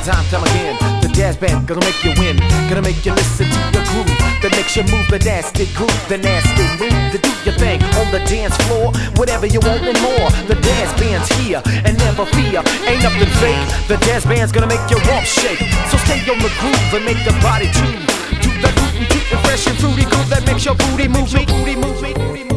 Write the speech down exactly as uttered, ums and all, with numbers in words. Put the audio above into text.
time, time again. The Daz Band gonna make you win, gonna make you listen to the groove that makes you move the nasty groove, the nasty move to do your thing on the dance floor. Whatever you want and more, the Daz Band's here, and never fear, ain't nothing fake. The Daz Band's gonna make your rump shake, so stay on the groove and make the body tune to the rootin' tootin' fresh and fruity groove that makes your booty move, your booty move, booty move.